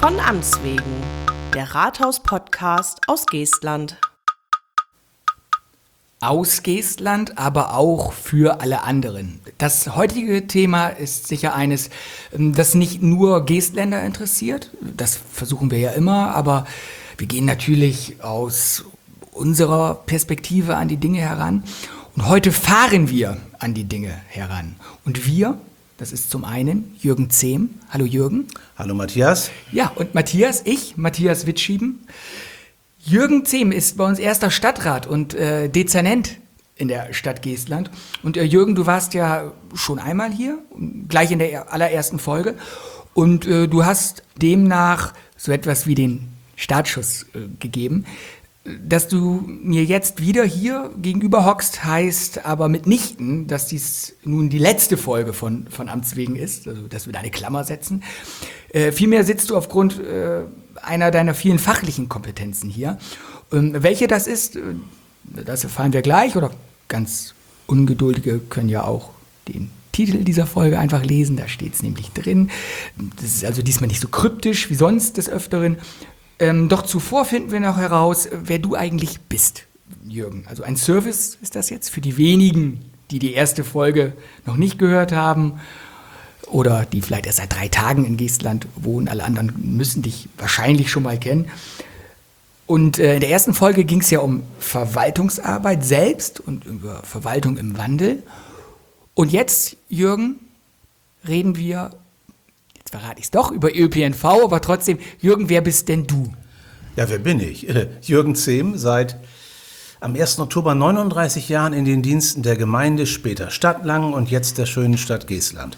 Von Amts wegen, der Rathaus-Podcast aus Geestland. Aus Geestland, aber auch für alle anderen. Das heutige Thema ist sicher eines, das nicht nur Geestländer interessiert. Das versuchen wir ja immer, aber wir gehen natürlich aus unserer Perspektive an die Dinge heran. Und heute fahren wir an die Dinge heran. Und wir, das ist zum einen Jürgen Zehm. Hallo Jürgen. Hallo Matthias. Ja, und Matthias Witschieben. Jürgen Zehm ist bei uns erster Stadtrat und Dezernent in der Stadt Geestland. Und Jürgen, du warst ja schon einmal hier, gleich in der allerersten Folge. Und du hast demnach so etwas wie den Startschuss gegeben. Dass du mir jetzt wieder hier gegenüber hockst, heißt aber mitnichten, dass dies nun die letzte Folge von Amts wegen ist, also dass wir da eine Klammer setzen. Vielmehr sitzt du aufgrund einer deiner vielen fachlichen Kompetenzen hier. Welche das ist, das erfahren wir gleich, oder ganz Ungeduldige können ja auch den Titel dieser Folge einfach lesen, da steht es nämlich drin. Das ist also diesmal nicht so kryptisch wie sonst des Öfteren. Doch zuvor finden wir noch heraus, wer du eigentlich bist, Jürgen. Also ein Service ist das jetzt für die wenigen, die die erste Folge noch nicht gehört haben oder die vielleicht erst seit 3 Tagen in Geestland wohnen. Alle anderen müssen dich wahrscheinlich schon mal kennen. Und in der ersten Folge ging es ja um Verwaltungsarbeit selbst und über Verwaltung im Wandel. Und jetzt, Jürgen, reden wir, jetzt verrate ich es doch, über ÖPNV, aber trotzdem, Jürgen, wer bist denn du? Ja, wer bin ich? Jürgen Zehm, seit am 1. Oktober 39 Jahren in den Diensten der Gemeinde, später Stadt Langen und jetzt der schönen Stadt Geestland.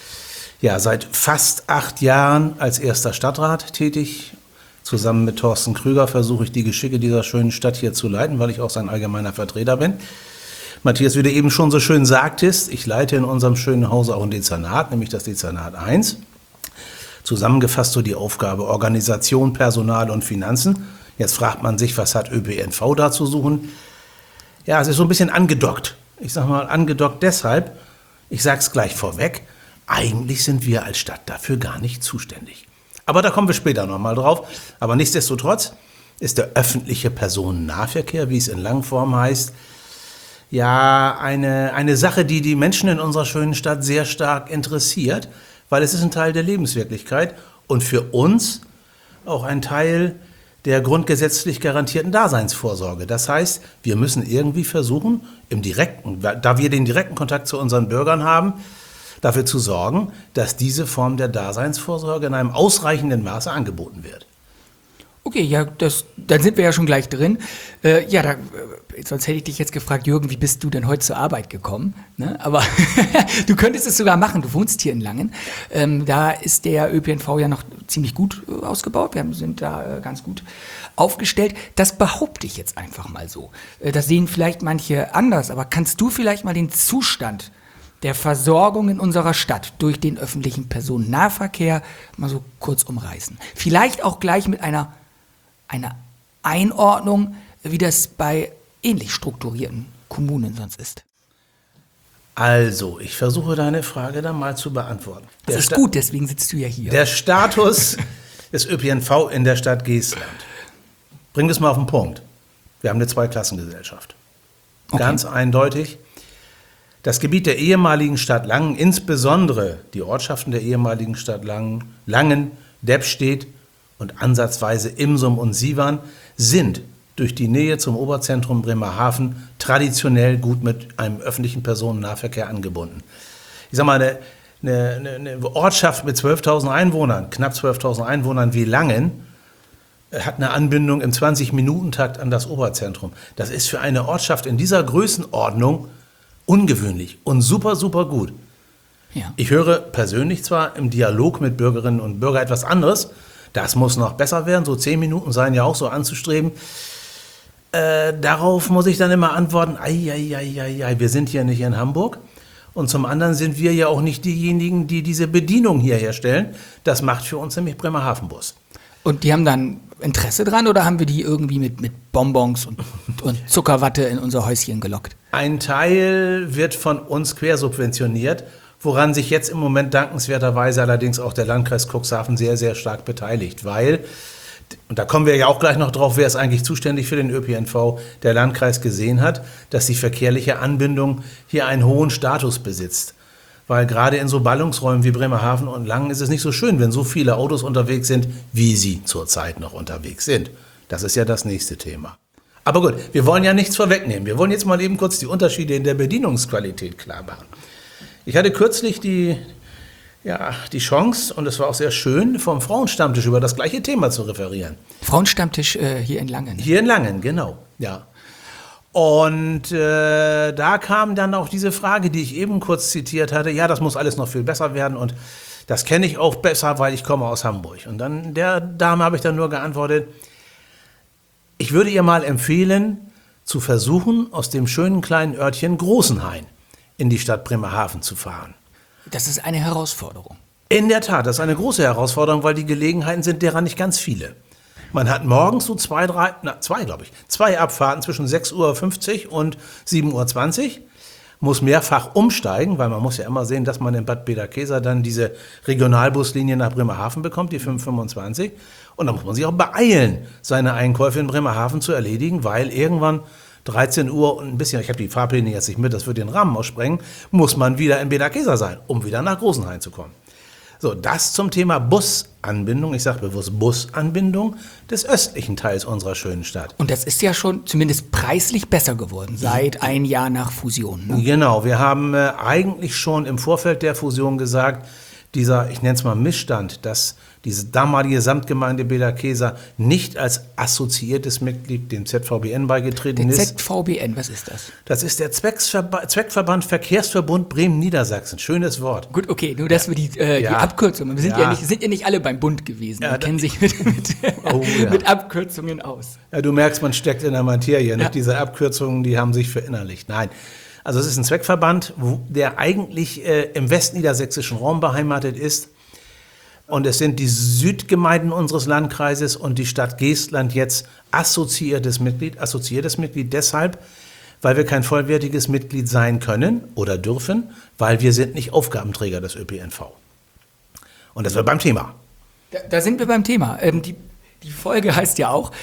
Ja, seit fast 8 Jahren als erster Stadtrat tätig. Zusammen mit Thorsten Krüger versuche ich die Geschicke dieser schönen Stadt hier zu leiten, weil ich auch sein allgemeiner Vertreter bin. Matthias, wie du eben schon so schön sagtest, ich leite in unserem schönen Hause auch ein Dezernat, nämlich das Dezernat 1. Zusammengefasst so die Aufgabe Organisation, Personal und Finanzen. Jetzt fragt man sich, was hat ÖPNV da zu suchen? Ja, es ist so ein bisschen angedockt. Ich sage mal angedockt deshalb, ich sage es gleich vorweg, eigentlich sind wir als Stadt dafür gar nicht zuständig. Aber da kommen wir später nochmal drauf. Aber nichtsdestotrotz ist der öffentliche Personennahverkehr, wie es in Langform heißt, ja eine Sache, die die Menschen in unserer schönen Stadt sehr stark interessiert, weil es ist ein Teil der Lebenswirklichkeit und für uns auch ein Teil der grundgesetzlich garantierten Daseinsvorsorge. Das heißt, wir müssen irgendwie versuchen, da wir den direkten Kontakt zu unseren Bürgern haben, dafür zu sorgen, dass diese Form der Daseinsvorsorge in einem ausreichenden Maße angeboten wird. Okay, ja, dann sind wir ja schon gleich drin. Sonst hätte ich dich jetzt gefragt, Jürgen, wie bist du denn heute zur Arbeit gekommen? Ne? Aber du könntest es sogar machen, du wohnst hier in Langen. Da ist der ÖPNV ja noch ziemlich gut ausgebaut, wir sind da ganz gut aufgestellt. Das behaupte ich jetzt einfach mal so. Das sehen vielleicht manche anders, aber kannst du vielleicht mal den Zustand der Versorgung in unserer Stadt durch den öffentlichen Personennahverkehr mal so kurz umreißen? Vielleicht auch gleich mit einer Einordnung, wie das bei ähnlich strukturierten Kommunen sonst ist. Also, ich versuche deine Frage dann mal zu beantworten. Das ist gut, deswegen sitzt du ja hier. Der Status des ÖPNV in der Stadt Geestland. Bring das mal auf den Punkt. Wir haben eine Zweiklassengesellschaft. Okay. Ganz eindeutig. Das Gebiet der ehemaligen Stadt Langen, insbesondere die Ortschaften der ehemaligen Stadt Langen, Deppstedt und ansatzweise Imsum und Sievern, sind durch die Nähe zum Oberzentrum Bremerhaven traditionell gut mit einem öffentlichen Personennahverkehr angebunden. Ich sage mal, eine Ortschaft mit 12.000 Einwohnern, knapp 12.000 Einwohnern wie Langen, hat eine Anbindung im 20-Minuten-Takt an das Oberzentrum. Das ist für eine Ortschaft in dieser Größenordnung ungewöhnlich und super, super gut. Ja. Ich höre persönlich zwar im Dialog mit Bürgerinnen und Bürgern etwas anderes, das muss noch besser werden, so 10 Minuten seien ja auch so anzustreben. Darauf muss ich dann immer antworten, wir sind hier nicht in Hamburg. Und zum anderen sind wir ja auch nicht diejenigen, die diese Bedienung hier herstellen. Das macht für uns nämlich Bremerhaven-Bus. Und die haben dann Interesse dran oder haben wir die irgendwie mit Bonbons und Zuckerwatte in unser Häuschen gelockt? Ein Teil wird von uns quersubventioniert, woran sich jetzt im Moment dankenswerterweise allerdings auch der Landkreis Cuxhaven sehr, sehr stark beteiligt, weil, und da kommen wir ja auch gleich noch drauf, wer ist eigentlich zuständig für den ÖPNV, der Landkreis gesehen hat, dass die verkehrliche Anbindung hier einen hohen Status besitzt. Weil gerade in so Ballungsräumen wie Bremerhaven und Langen ist es nicht so schön, wenn so viele Autos unterwegs sind, wie sie zurzeit noch unterwegs sind. Das ist ja das nächste Thema. Aber gut, wir wollen ja nichts vorwegnehmen. Wir wollen jetzt mal eben kurz die Unterschiede in der Bedienungsqualität klar machen. Ich hatte kürzlich die Chance, und es war auch sehr schön, vom Frauenstammtisch über das gleiche Thema zu referieren. Frauenstammtisch hier in Langen. Hier in Langen, genau, ja. Und da kam dann auch diese Frage, die ich eben kurz zitiert hatte, ja, das muss alles noch viel besser werden und das kenne ich auch besser, weil ich komme aus Hamburg. Und dann der Dame habe ich dann nur geantwortet, ich würde ihr mal empfehlen, zu versuchen, aus dem schönen kleinen Örtchen Großenhain in die Stadt Bremerhaven zu fahren. Das ist eine Herausforderung. In der Tat, das ist eine große Herausforderung, weil die Gelegenheiten sind derer nicht ganz viele. Man hat morgens so zwei Abfahrten zwischen 6:50 Uhr und 7:20 Uhr, muss mehrfach umsteigen, weil man muss ja immer sehen, dass man in Bad Bederkesa dann diese Regionalbuslinie nach Bremerhaven bekommt, die 525. Und da muss man sich auch beeilen, seine Einkäufe in Bremerhaven zu erledigen, weil irgendwann 13 Uhr und ein bisschen, ich habe die Fahrpläne jetzt nicht mit, das würde den Rahmen aussprengen, muss man wieder in Bederkesa sein, um wieder nach Großenhain zu kommen. So, das zum Thema Busanbindung, ich sage bewusst Busanbindung des östlichen Teils unserer schönen Stadt. Und das ist ja schon zumindest preislich besser geworden, seit ein Jahr nach Fusion. Ne? Genau, wir haben eigentlich schon im Vorfeld der Fusion gesagt, dieser, ich nenne es mal Missstand, dass diese damalige Samtgemeinde Bederkesa nicht als assoziiertes Mitglied dem ZVBN beigetreten ist. ZVBN, was ist das? Das ist der Zweckverband Verkehrsverbund Bremen-Niedersachsen. Schönes Wort. Gut, okay, nur dass wir die Abkürzungen, wir sind ja nicht alle beim Bund gewesen, wir kennen sich mit Abkürzungen aus. Ja, du merkst, man steckt in der Materie. Ja. Diese Abkürzungen, die haben sich verinnerlicht. Nein, also es ist ein Zweckverband, der eigentlich im westniedersächsischen Raum beheimatet ist. Und es sind die Südgemeinden unseres Landkreises und die Stadt Geestland jetzt assoziiertes Mitglied deshalb, weil wir kein vollwertiges Mitglied sein können oder dürfen, weil wir sind nicht Aufgabenträger des ÖPNV. Und das war beim Thema. Da sind wir beim Thema. Die Folge heißt ja auch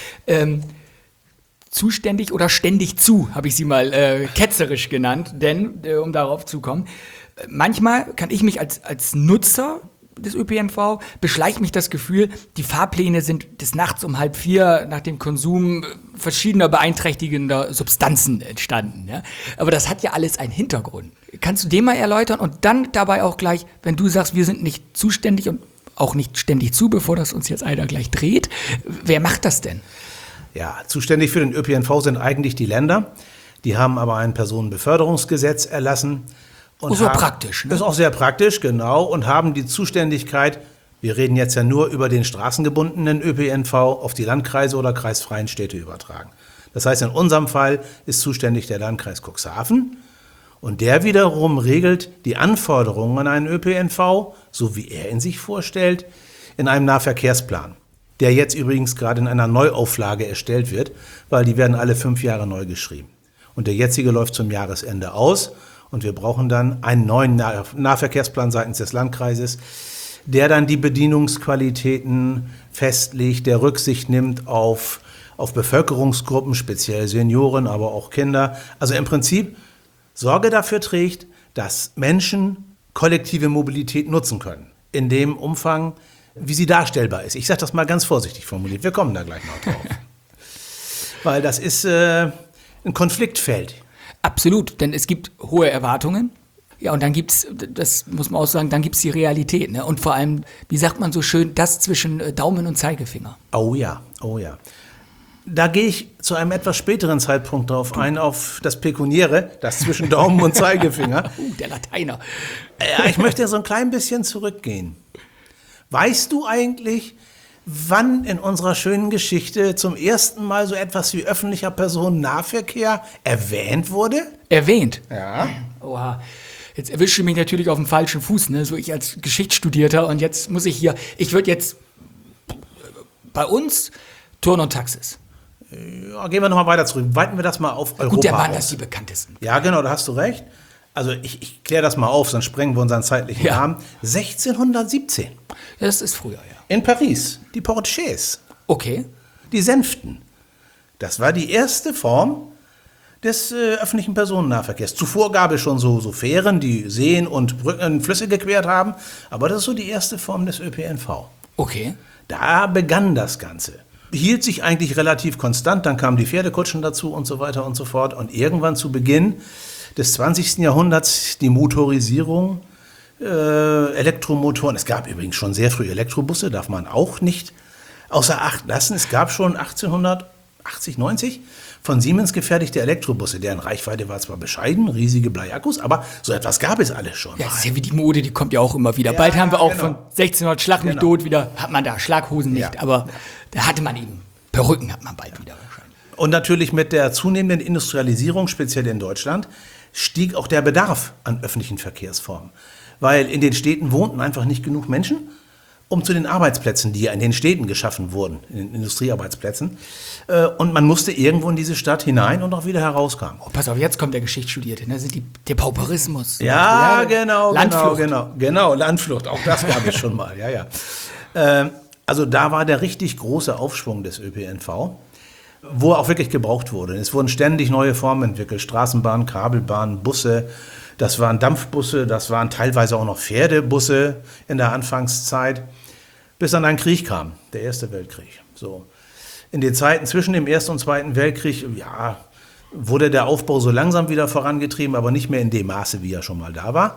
zuständig oder ständig zu, habe ich sie mal ketzerisch genannt, denn, um darauf zu kommen, manchmal kann ich mich als Nutzer des ÖPNV beschleicht mich das Gefühl, die Fahrpläne sind des Nachts um 3:30 nach dem Konsum verschiedener beeinträchtigender Substanzen entstanden. Ja? Aber das hat ja alles einen Hintergrund. Kannst du den mal erläutern und dann dabei auch gleich, wenn du sagst, wir sind nicht zuständig und auch nicht ständig zu, bevor das uns jetzt einer gleich dreht, wer macht das denn? Ja, zuständig für den ÖPNV sind eigentlich die Länder. Die haben aber ein Personenbeförderungsgesetz erlassen. Und so praktisch. Ne? Ist auch sehr praktisch, genau. Und haben die Zuständigkeit, wir reden jetzt ja nur über den straßengebundenen ÖPNV, auf die Landkreise oder kreisfreien Städte übertragen. Das heißt, in unserem Fall ist zuständig der Landkreis Cuxhaven. Und der wiederum regelt die Anforderungen an einen ÖPNV, so wie er ihn sich vorstellt, in einem Nahverkehrsplan. Der jetzt übrigens gerade in einer Neuauflage erstellt wird, weil die werden alle 5 Jahre neu geschrieben. Und der jetzige läuft zum Jahresende aus. Und wir brauchen dann einen neuen Nahverkehrsplan seitens des Landkreises, der dann die Bedienungsqualitäten festlegt, der Rücksicht nimmt auf Bevölkerungsgruppen, speziell Senioren, aber auch Kinder. Also im Prinzip Sorge dafür trägt, dass Menschen kollektive Mobilität nutzen können. In dem Umfang, wie sie darstellbar ist. Ich sage das mal ganz vorsichtig formuliert. Wir kommen da gleich noch drauf. Weil das ist ein Konfliktfeld. Absolut, denn es gibt hohe Erwartungen. Ja, und dann gibt's, das muss man auch sagen, dann gibt's die Realität. Ne? Und vor allem, wie sagt man so schön, das zwischen Daumen und Zeigefinger. Oh ja, oh ja. Da gehe ich zu einem etwas späteren Zeitpunkt drauf ein, auf das Pekuniäre, das zwischen Daumen und Zeigefinger. Der Lateiner. Ja, ich möchte so ein klein bisschen zurückgehen. Weißt du eigentlich, wann in unserer schönen Geschichte zum ersten Mal so etwas wie öffentlicher Personennahverkehr erwähnt wurde? Erwähnt? Ja. Oha. Jetzt erwische ich mich natürlich auf dem falschen Fuß, ne? So ich als Geschichtsstudierter und jetzt muss ich würde jetzt bei uns Turn und Taxis. Ja, gehen wir nochmal weiter zurück. Weiten wir das mal auf Europa Gut, der waren aus. das die bekanntesten. Ja, genau, da hast du recht. Also ich kläre das mal auf, sonst sprengen wir unseren zeitlichen Rahmen. 1617. Ja, das ist früher, ja. In Paris, die Portiers, Okay. die Sänften. Das war die erste Form des öffentlichen Personennahverkehrs. Zuvor gab es schon so Fähren, die Seen und Brücken, Flüsse gequert haben, aber das ist so die erste Form des ÖPNV. Okay. Da begann das Ganze. Hielt sich eigentlich relativ konstant, dann kamen die Pferdekutschen dazu und so weiter und so fort. Und irgendwann zu Beginn des 20. Jahrhunderts die Motorisierung, Elektromotoren. Es gab übrigens schon sehr früh Elektrobusse, darf man auch nicht außer Acht lassen. Es gab schon 1880, 90 von Siemens gefertigte Elektrobusse. Deren Reichweite war zwar bescheiden, riesige Bleiakkus, aber so etwas gab es alles schon. Ja, das ist ja wie die Mode, die kommt ja auch immer wieder. Ja, Bald haben wir auch genau. von 1600 Schlag mich tot wieder, hat man da Schlaghosen nicht, Ja. aber da hatte man eben Perücken, hat man bald wieder wahrscheinlich. Und natürlich mit der zunehmenden Industrialisierung, speziell in Deutschland, stieg auch der Bedarf an öffentlichen Verkehrsformen. Weil in den Städten wohnten einfach nicht genug Menschen, um zu den Arbeitsplätzen, die ja in den Städten geschaffen wurden, in den Industriearbeitsplätzen. Und man musste irgendwo in diese Stadt hinein und auch wieder herauskam. Oh, pass auf, jetzt kommt der Geschichtsstudierte, ne? Der Pauperismus. Ja, genau, Landflucht. genau, Landflucht, auch das gab es schon mal, ja. Also da war der richtig große Aufschwung des ÖPNV, wo er auch wirklich gebraucht wurde. Es wurden ständig neue Formen entwickelt, Straßenbahnen, Kabelbahnen, Busse, das waren Dampfbusse, das waren teilweise auch noch Pferdebusse in der Anfangszeit, bis dann ein Krieg kam, der Erste Weltkrieg. So. In den Zeiten zwischen dem Ersten und Zweiten Weltkrieg, ja, wurde der Aufbau so langsam wieder vorangetrieben, aber nicht mehr in dem Maße, wie er schon mal da war.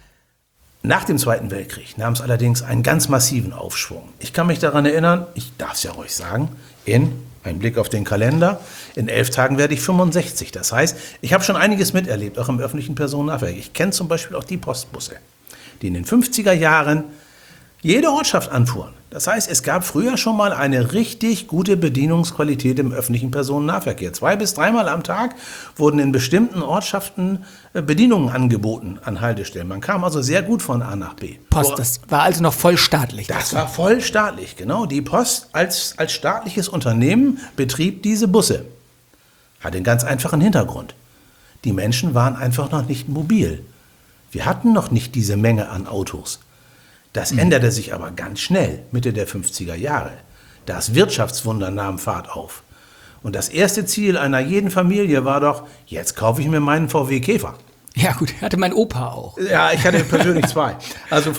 Nach dem Zweiten Weltkrieg nahm es allerdings einen ganz massiven Aufschwung. Ich kann mich daran erinnern, ich darf es ja ruhig sagen, ein Blick auf den Kalender, in 11 Tagen werde ich 65. Das heißt, ich habe schon einiges miterlebt, auch im öffentlichen Personennahverkehr. Ich kenne zum Beispiel auch die Postbusse, die in den 50er Jahren jede Ortschaft anfuhren. Das heißt, es gab früher schon mal eine richtig gute Bedienungsqualität im öffentlichen Personennahverkehr. 2- bis 3-mal am Tag wurden in bestimmten Ortschaften Bedienungen angeboten an Haltestellen. Man kam also sehr gut von A nach B. Post, das war also noch voll staatlich. Das war voll staatlich, genau. Die Post als staatliches Unternehmen betrieb diese Busse. Hat einen ganz einfachen Hintergrund. Die Menschen waren einfach noch nicht mobil. Wir hatten noch nicht diese Menge an Autos. Das änderte sich aber ganz schnell, Mitte der 50er Jahre. Das Wirtschaftswunder nahm Fahrt auf. Und das erste Ziel einer jeden Familie war doch, jetzt kaufe ich mir meinen VW Käfer. Ja gut, hatte mein Opa auch. Ja, ich hatte persönlich 2. Also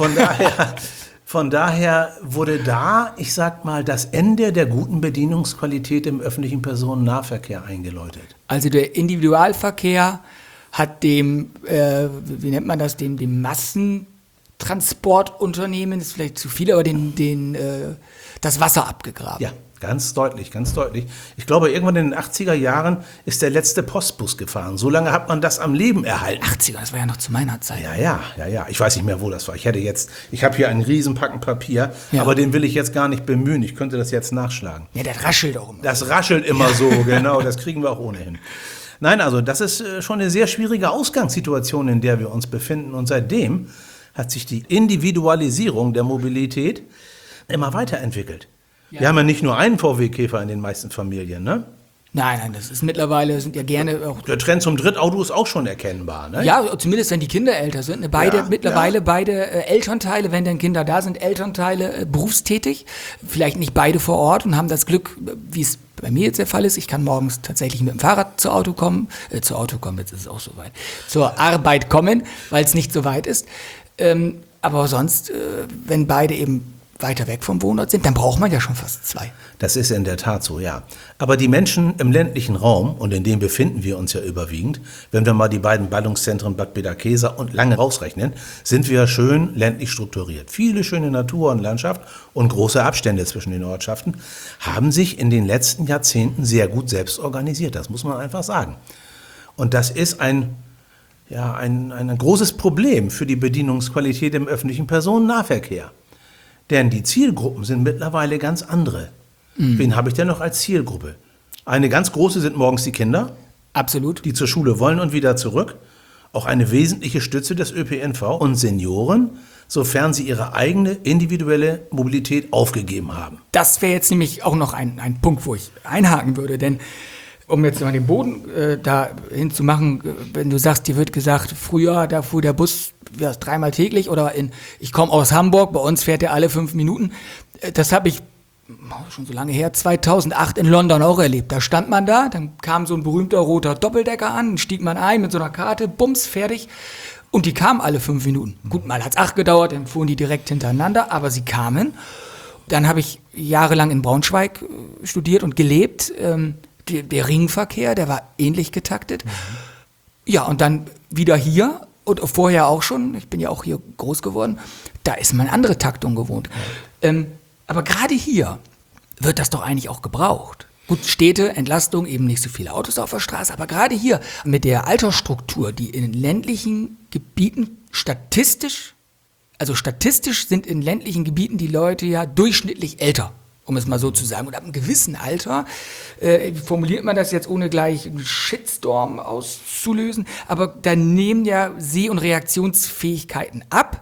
von daher wurde da, ich sag mal, das Ende der guten Bedienungsqualität im öffentlichen Personennahverkehr eingeläutet. Also der Individualverkehr hat dem, wie nennt man das, dem Massentransportunternehmen, ist vielleicht zu viel, aber das Wasser abgegraben. Ja, ganz deutlich, ganz deutlich. Ich glaube, irgendwann in den 80er Jahren ist der letzte Postbus gefahren. So lange hat man das am Leben erhalten. 80er, das war ja noch zu meiner Zeit. Ja. Ich weiß nicht mehr, wo das war. Ich habe hier einen Riesenpacken Papier, aber den will ich jetzt gar nicht bemühen. Ich könnte das jetzt nachschlagen. Ja, das raschelt auch immer. Das raschelt immer so, genau. Das kriegen wir auch ohnehin. Nein, also das ist schon eine sehr schwierige Ausgangssituation, in der wir uns befinden. Und seitdem hat sich die Individualisierung der Mobilität immer weiterentwickelt. Ja. Wir haben ja nicht nur einen VW-Käfer in den meisten Familien, ne? Nein, das ist mittlerweile, sind ja gerne auch. Der Trend zum Drittauto ist auch schon erkennbar, ne? Ja, zumindest wenn die Kinder älter sind. Ne? Mittlerweile beide Elternteile, wenn denn Kinder da sind, Elternteile berufstätig. Vielleicht nicht beide vor Ort und haben das Glück, wie es bei mir jetzt der Fall ist. Ich kann morgens tatsächlich mit dem Fahrrad zur Auto kommen, jetzt ist es auch soweit, zur Arbeit kommen, weil es nicht so weit ist. Aber sonst, wenn beide eben weiter weg vom Wohnort sind, dann braucht man ja schon fast 2. Das ist in der Tat so, ja. Aber die Menschen im ländlichen Raum, und in dem befinden wir uns ja überwiegend, wenn wir mal die beiden Ballungszentren Bad Bederkesa und Lange rausrechnen, sind wir schön ländlich strukturiert. Viele schöne Natur und Landschaft und große Abstände zwischen den Ortschaften haben sich in den letzten Jahrzehnten sehr gut selbst organisiert. Das muss man einfach sagen. Und das ist ein großes Problem für die Bedienungsqualität im öffentlichen Personennahverkehr. Denn die Zielgruppen sind mittlerweile ganz andere. Wen habe ich denn noch als Zielgruppe? Eine ganz große sind morgens die Kinder. Absolut. Die zur Schule wollen und wieder zurück. Auch eine wesentliche Stütze des ÖPNV. Und Senioren, sofern sie ihre eigene individuelle Mobilität aufgegeben haben. Das wäre jetzt nämlich auch noch ein Punkt, wo ich einhaken würde. Denn um jetzt mal den Boden da hinzumachen, wenn du sagst, dir wird gesagt, früher, da fuhr der Bus dreimal täglich oder ich komme aus Hamburg, bei uns fährt er alle 5 Minuten. Das habe ich schon so lange her, 2008 in London auch erlebt. Da stand man da, dann kam so ein berühmter roter Doppeldecker an, stieg man ein mit so einer Karte, bums, fertig. Und die kamen alle 5 Minuten. Gut, mal hat es 8 gedauert, dann fuhren die direkt hintereinander, aber sie kamen. Dann habe ich jahrelang in Braunschweig studiert und gelebt. Der Ringverkehr, der war ähnlich getaktet. Ja, und dann wieder hier und vorher auch schon, ich bin ja auch hier groß geworden, da ist man andere Taktung gewohnt. Aber gerade hier wird das doch eigentlich auch gebraucht. Gut, Städte, Entlastung, eben nicht so viele Autos auf der Straße, aber gerade hier mit der Altersstruktur, die in ländlichen Gebieten statistisch sind in ländlichen Gebieten die Leute ja durchschnittlich älter, um es mal so zu sagen. Und ab einem gewissen Alter, formuliert man das jetzt ohne gleich einen Shitstorm auszulösen, aber da nehmen ja Seh- und Reaktionsfähigkeiten ab.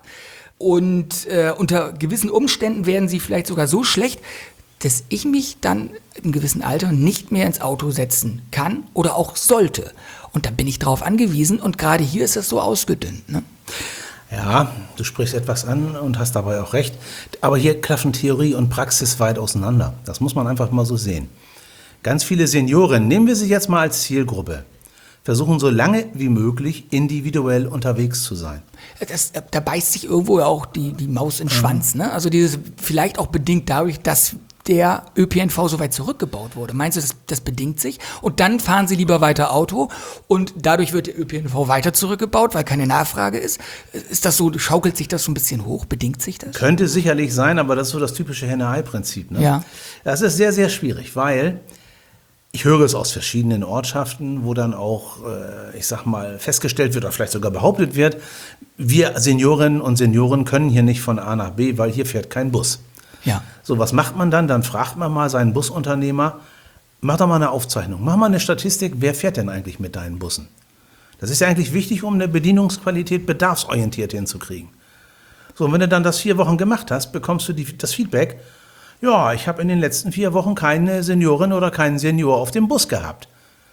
Und unter gewissen Umständen werden sie vielleicht sogar so schlecht, dass ich mich dann im gewissen Alter nicht mehr ins Auto setzen kann oder auch sollte. Und da bin ich drauf angewiesen und gerade hier ist das so ausgedünnt. Ne? Ja, du sprichst etwas an und hast dabei auch recht. Aber hier klaffen Theorie und Praxis weit auseinander. Das muss man einfach mal so sehen. Ganz viele Senioren, nehmen wir sie jetzt mal als Zielgruppe, versuchen so lange wie möglich individuell unterwegs zu sein. Da beißt sich irgendwo ja auch die Maus in den Schwanz. Ne? Also dieses vielleicht auch bedingt dadurch, dass der ÖPNV so weit zurückgebaut wurde. Meinst du, das bedingt sich? Und dann fahren sie lieber weiter Auto und dadurch wird der ÖPNV weiter zurückgebaut, weil keine Nachfrage ist. Ist das so, schaukelt sich das so ein bisschen hoch? Bedingt sich das? Könnte sicherlich sein, aber das ist so das typische Henne-Ei-Prinzip. Ne? Ja. Das ist sehr, sehr schwierig, weil ich höre es aus verschiedenen Ortschaften, wo dann auch, ich sag mal, festgestellt wird oder vielleicht sogar behauptet wird, wir Seniorinnen und Senioren können hier nicht von A nach B, weil hier fährt kein Bus. Ja. So, was macht man dann? Dann fragt man mal seinen Busunternehmer, mach doch mal eine Aufzeichnung, mach mal eine Statistik, wer fährt denn eigentlich mit deinen Bussen? Das ist ja eigentlich wichtig, um eine Bedienungsqualität bedarfsorientiert hinzukriegen. So, und wenn du dann das 4 Wochen gemacht hast, bekommst du das Feedback, ja, ich habe in den letzten 4 Wochen keine Seniorin oder keinen Senior auf dem Bus gehabt.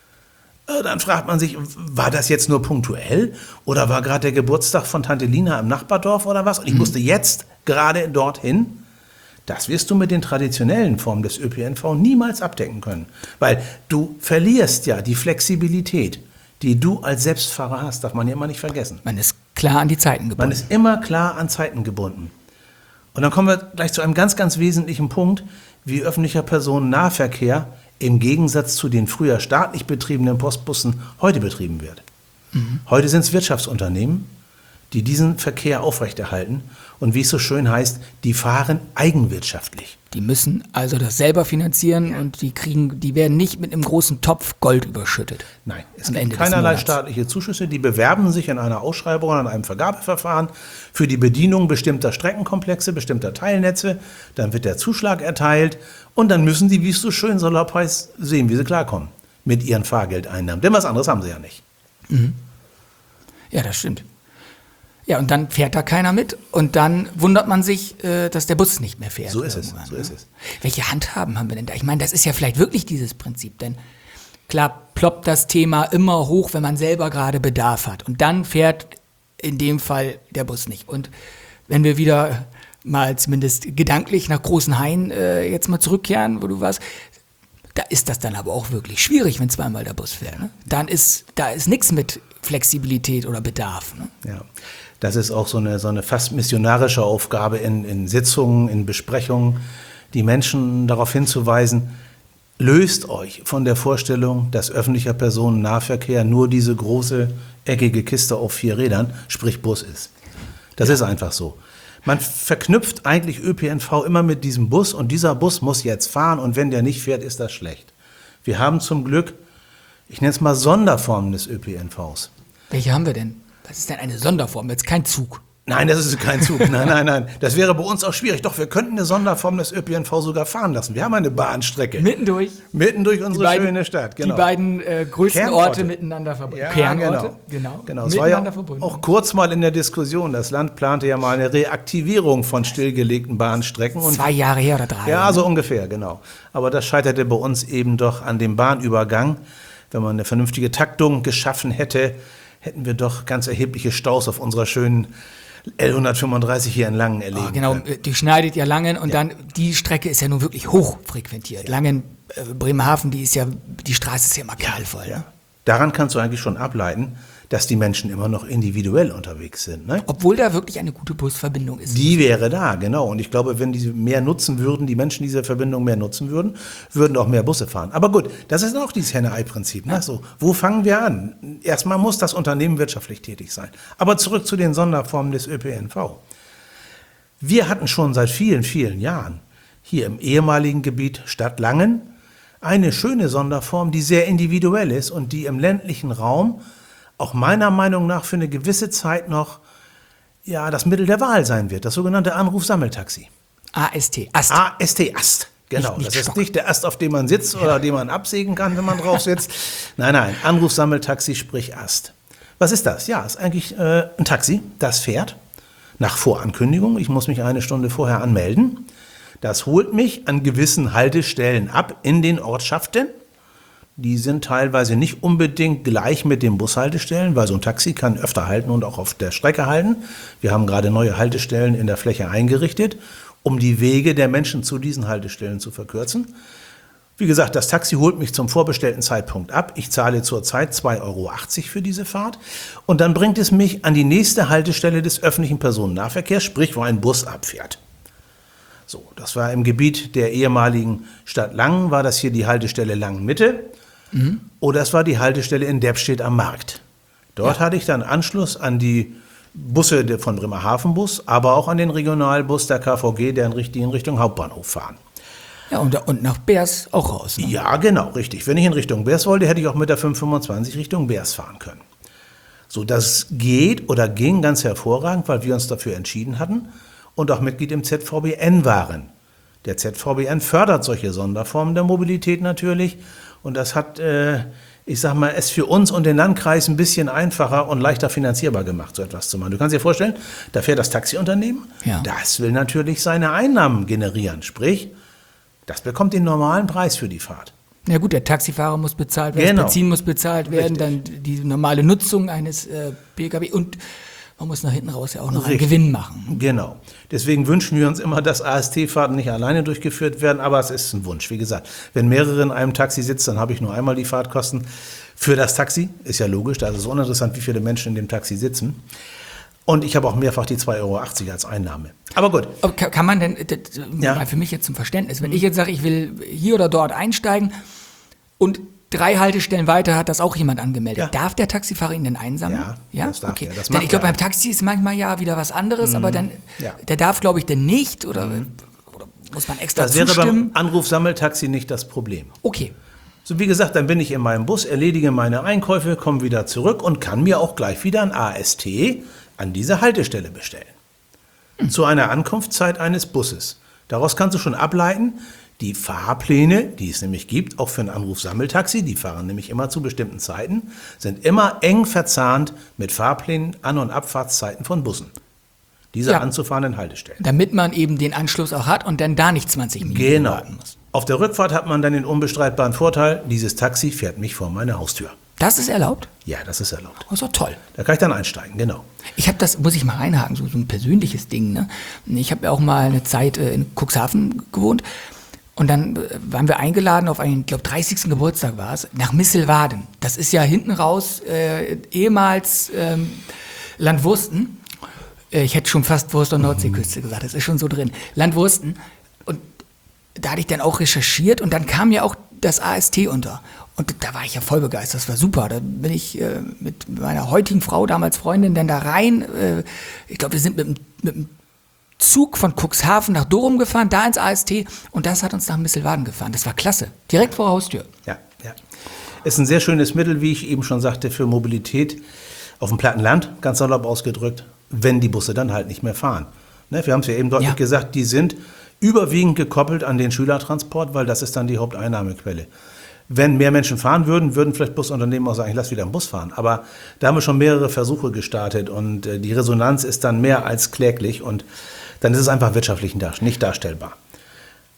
Dann fragt man sich, war das jetzt nur punktuell oder war gerade der Geburtstag von Tante Lina im Nachbardorf oder was? Und ich musste jetzt gerade dorthin. Das wirst du mit den traditionellen Formen des ÖPNV niemals abdecken können. Weil du verlierst ja die Flexibilität, die du als Selbstfahrer hast, darf man ja immer nicht vergessen. Man ist klar an die Zeiten gebunden. Man ist immer klar an Zeiten gebunden. Und dann kommen wir gleich zu einem ganz, ganz wesentlichen Punkt, wie öffentlicher Personennahverkehr im Gegensatz zu den früher staatlich betriebenen Postbussen heute betrieben wird. Heute sind es Wirtschaftsunternehmen, die diesen Verkehr aufrechterhalten und wie es so schön heißt, die fahren eigenwirtschaftlich. Die müssen also das selber finanzieren und die werden nicht mit einem großen Topf Gold überschüttet. Nein, es gibt keinerlei staatliche Zuschüsse, die bewerben sich in einer Ausschreibung oder in einem Vergabeverfahren für die Bedienung bestimmter Streckenkomplexe, bestimmter Teilnetze, dann wird der Zuschlag erteilt und dann müssen die, wie es so schön salopp heißt, sehen, wie sie klarkommen mit ihren Fahrgeldeinnahmen. Denn was anderes haben sie ja nicht. Ja, das stimmt. Ja, und dann fährt da keiner mit und dann wundert man sich, dass der Bus nicht mehr fährt. So ist es, so ist es. Welche Handhaben haben wir denn da? Ich meine, das ist ja vielleicht wirklich dieses Prinzip, denn klar ploppt das Thema immer hoch, wenn man selber gerade Bedarf hat und dann fährt in dem Fall der Bus nicht. Und wenn wir wieder mal zumindest gedanklich nach Großenhain jetzt mal zurückkehren, wo du warst, da ist das dann aber auch wirklich schwierig, wenn zweimal der Bus fährt. Ne? Da ist nichts mit Flexibilität oder Bedarf. Ne? Ja. Das ist auch so eine fast missionarische Aufgabe in Sitzungen, in Besprechungen, die Menschen darauf hinzuweisen, löst euch von der Vorstellung, dass öffentlicher Personennahverkehr nur diese große, eckige Kiste auf 4 Rädern, sprich Bus ist. Das ist einfach so. Man verknüpft eigentlich ÖPNV immer mit diesem Bus und dieser Bus muss jetzt fahren und wenn der nicht fährt, ist das schlecht. Wir haben zum Glück, ich nenne es mal Sonderformen des ÖPNVs. Welche haben wir denn? Was ist denn eine Sonderform? Jetzt kein Zug. Nein, das ist kein Zug. Nein. Das wäre bei uns auch schwierig. Doch, wir könnten eine Sonderform des ÖPNV sogar fahren lassen. Wir haben eine Bahnstrecke. Mitten durch Unsere schöne Stadt, genau. Die beiden größten Kernorte. Orte miteinander verbunden. Ja, Kernorte, genau. Es war ja auch kurz mal in der Diskussion. Das Land plante ja mal eine Reaktivierung von stillgelegten Bahnstrecken. 2 Jahre her oder 3. Ja, so ungefähr, genau. Aber das scheiterte bei uns eben doch an dem Bahnübergang. Wenn man eine vernünftige Taktung geschaffen hätte, hätten wir doch ganz erhebliche Staus auf unserer schönen L135 hier in Langen erleben Genau, können. die schneidet ja Langen und dann, die Strecke ist ja nun wirklich hochfrequentiert. Langen, Bremerhaven, die Straße ist ja immer knallvoll. Ne? Daran kannst du eigentlich schon ableiten, dass die Menschen immer noch individuell unterwegs sind. Ne? Obwohl da wirklich eine gute Busverbindung ist. Die wäre da, genau. Und ich glaube, wenn die mehr nutzen würden, die Menschen diese Verbindung mehr nutzen würden, würden auch mehr Busse fahren. Aber gut, das ist auch dieses Henne-Ei-Prinzip. Ne? So, wo fangen wir an? Erstmal muss das Unternehmen wirtschaftlich tätig sein. Aber zurück zu den Sonderformen des ÖPNV. Wir hatten schon seit vielen, vielen Jahren hier im ehemaligen Gebiet Stadt Langen eine schöne Sonderform, die sehr individuell ist und die im ländlichen Raum auch meiner Meinung nach für eine gewisse Zeit noch das Mittel der Wahl sein wird, das sogenannte Anrufsammeltaxi. AST, Ast. Ast, genau. Nicht Das ist Stock. nicht der Ast, auf dem man sitzt oder den man absägen kann, wenn man drauf sitzt. Nein, Anrufsammeltaxi, sprich Ast. Was ist das? Ja, ist eigentlich ein Taxi, das fährt nach Vorankündigung. Ich muss mich eine Stunde vorher anmelden. Das holt mich an gewissen Haltestellen ab in den Ortschaften. Die sind teilweise nicht unbedingt gleich mit den Bushaltestellen, weil so ein Taxi kann öfter halten und auch auf der Strecke halten. Wir haben gerade neue Haltestellen in der Fläche eingerichtet, um die Wege der Menschen zu diesen Haltestellen zu verkürzen. Wie gesagt, das Taxi holt mich zum vorbestellten Zeitpunkt ab. Ich zahle zurzeit 2,80 Euro für diese Fahrt. Und dann bringt es mich an die nächste Haltestelle des öffentlichen Personennahverkehrs, sprich, wo ein Bus abfährt. So, das war im Gebiet der ehemaligen Stadt Langen, war das hier die Haltestelle Langen-Mitte. Oder es war die Haltestelle in Deppstedt am Markt. Dort hatte ich dann Anschluss an die Busse von Bremerhaven Bus, aber auch an den Regionalbus der KVG, die in Richtung Hauptbahnhof fahren. Ja, und nach Beers auch raus. Ne? Ja, genau, richtig. Wenn ich in Richtung Beers wollte, hätte ich auch mit der 525 Richtung Beers fahren können. So, das geht oder ging ganz hervorragend, weil wir uns dafür entschieden hatten und auch Mitglied im ZVBN waren. Der ZVBN fördert solche Sonderformen der Mobilität natürlich. Und das hat, es für uns und den Landkreis ein bisschen einfacher und leichter finanzierbar gemacht, so etwas zu machen. Du kannst dir vorstellen, da fährt das Taxiunternehmen, das will natürlich seine Einnahmen generieren. Sprich, das bekommt den normalen Preis für die Fahrt. Ja gut, der Taxifahrer muss bezahlt werden, das Benzin muss bezahlt werden, dann die normale Nutzung eines Pkw und man muss nach hinten raus ja auch noch einen Gewinn machen. Genau. Deswegen wünschen wir uns immer, dass AST-Fahrten nicht alleine durchgeführt werden, aber es ist ein Wunsch. Wie gesagt, wenn mehrere in einem Taxi sitzen, dann habe ich nur einmal die Fahrtkosten für das Taxi. Ist ja logisch, da ist es uninteressant, wie viele Menschen in dem Taxi sitzen. Und ich habe auch mehrfach die 2,80 Euro als Einnahme. Aber gut. Aber kann man denn, mal für mich jetzt zum Verständnis, wenn ich jetzt sage, ich will hier oder dort einsteigen und 3 Haltestellen weiter hat das auch jemand angemeldet. Ja. Darf der Taxifahrer ihn denn einsammeln? Ja, das darf okay. er. Das Ich glaube, beim Taxi ist manchmal wieder was anderes, aber dann, der darf, glaube ich, denn nicht oder muss man extra zustimmen? Das wäre beim Anrufsammeltaxi nicht das Problem. Okay. So, wie gesagt, dann bin ich in meinem Bus, erledige meine Einkäufe, komme wieder zurück und kann mir auch gleich wieder ein AST an diese Haltestelle bestellen. Zu einer Ankunftszeit eines Busses. Daraus kannst du schon ableiten, die Fahrpläne, die es nämlich gibt, auch für ein Anrufsammeltaxi, die fahren nämlich immer zu bestimmten Zeiten, sind immer eng verzahnt mit Fahrplänen, An- und Abfahrtszeiten von Bussen. Diese anzufahrenden Haltestellen. Damit man eben den Anschluss auch hat und dann da nicht 20 Minuten warten muss. Auf der Rückfahrt hat man dann den unbestreitbaren Vorteil, dieses Taxi fährt mich vor meine Haustür. Das ist erlaubt? Ja, das ist erlaubt. Also toll. Da kann ich dann einsteigen, genau. Ich habe das, muss ich mal reinhaken, so ein persönliches Ding. Ne? Ich habe ja auch mal eine Zeit in Cuxhaven gewohnt. Und dann waren wir eingeladen auf einen, ich glaube 30. Geburtstag war es, nach Misselwaden. Das ist ja hinten raus ehemals Land Wursten. Ich hätte schon fast Wurst- und Nordseeküste gesagt, das ist schon so drin. Land Wursten. Und da hatte ich dann auch recherchiert und dann kam ja auch das AST unter. Und da war ich ja voll begeistert, das war super. Da bin ich mit meiner heutigen Frau, damals Freundin, dann da rein. Ich glaube, wir sind mit dem Zug von Cuxhaven nach Dorum gefahren, da ins AST und das hat uns nach Misselwaden gefahren. Das war klasse, direkt vor der Haustür. Ja. Ist ein sehr schönes Mittel, wie ich eben schon sagte, für Mobilität auf dem platten Land, ganz salopp ausgedrückt, wenn die Busse dann halt nicht mehr fahren. Ne, wir haben es ja eben deutlich gesagt, die sind überwiegend gekoppelt an den Schülertransport, weil das ist dann die Haupteinnahmequelle. Wenn mehr Menschen fahren würden, würden vielleicht Busunternehmen auch sagen, ich lasse wieder einen Bus fahren. Aber da haben wir schon mehrere Versuche gestartet und die Resonanz ist dann mehr als kläglich und dann ist es einfach wirtschaftlich nicht darstellbar.